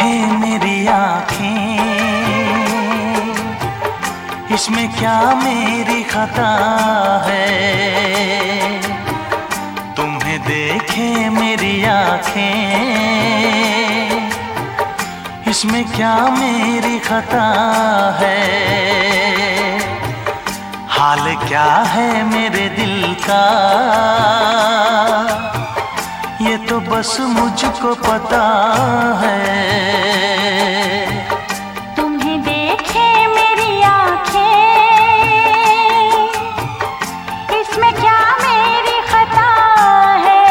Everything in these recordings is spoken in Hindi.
देखे मेरी आँखें, इसमें क्या मेरी खता है। तुम्हें देखे मेरी आँखें, इसमें क्या मेरी खता है। हाल क्या है मेरे दिल का, ये तो बस मुझको पता है। तुम्हें देखे मेरी आँखें, इसमें क्या मेरी खता है।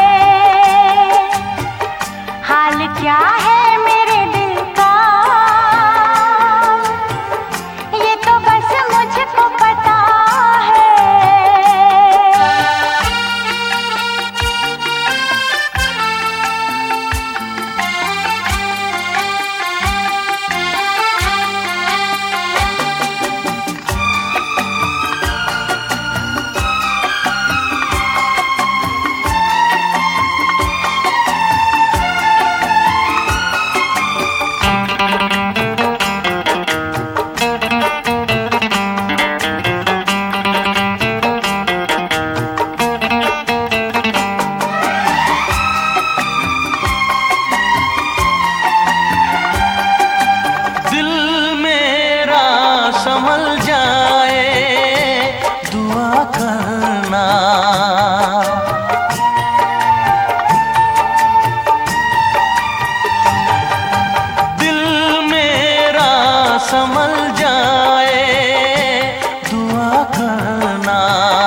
हाल क्या है मेरे दिल का, ये तो बस मुझको पता है। संभल जाए दुआ करना, दिल मेरा संभल जाए दुआ करना।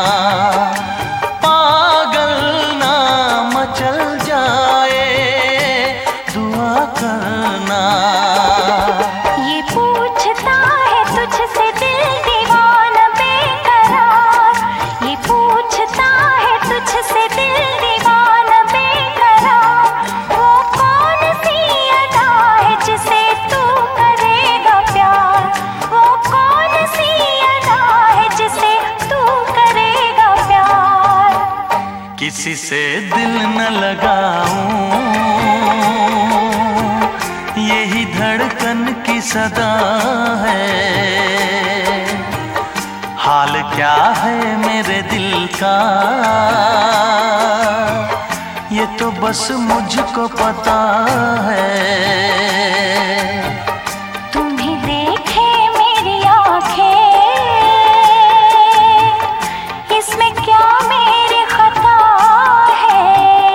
पागल ना मचल जाए दुआ करना। ये पूछता है तुझसे दिल दीवाना बेकरार, ये पूछता है तुझसे दिल दीवाना बेकरार। वो कौन सी अदा है जिसे तू करेगा प्यार, वो कौन सी अदा है जिसे तू करेगा प्यार। किसी से दिल न लगाऊं, यही धड़कन की सदा है। हाल क्या है मेरे दिल का, ये तो बस मुझको पता है। तुम्हें देखे मेरी आँखें, इसमें क्या मेरी खता है।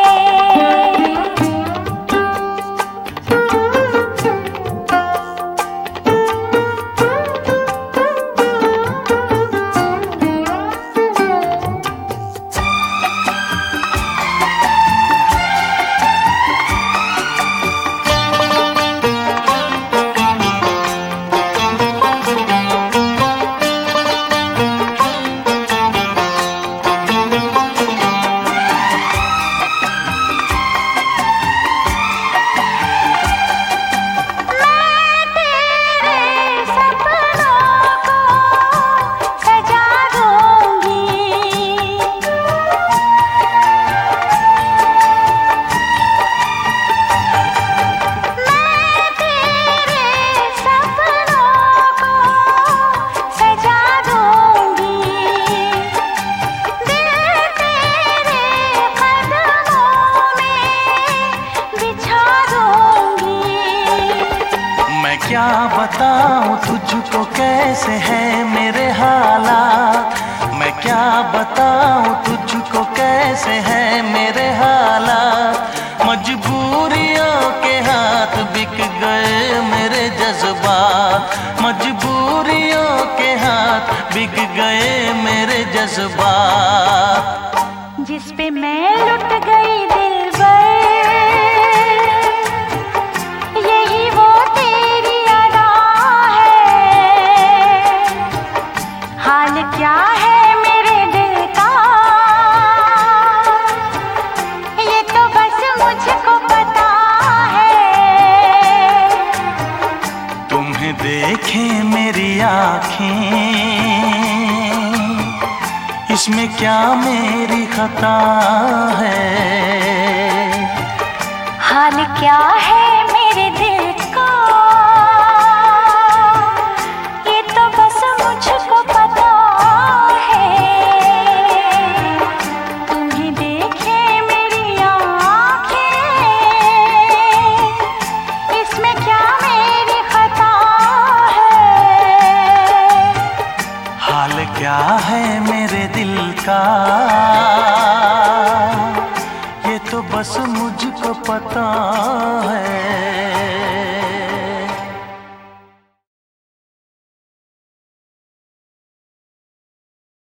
क्या बताऊं तुझको कैसे है मेरे हालात, मैं क्या बताऊं तुझको कैसे है मेरे हालात। मजबूरियों के हाथ बिक गए मेरे जज्बात, मजबूरियों के हाथ बिक गए मेरे जज्बात। जिस पे मैं लुट गई दिलबर, यही वो तेरी अदा है। हाल क्या है मेरे दिल का, ये तो बस मुझको पता है। तुम्हें देखे मेरी आँखें, इसमें क्या मेरी खता है। हाल क्या है मेरे दिल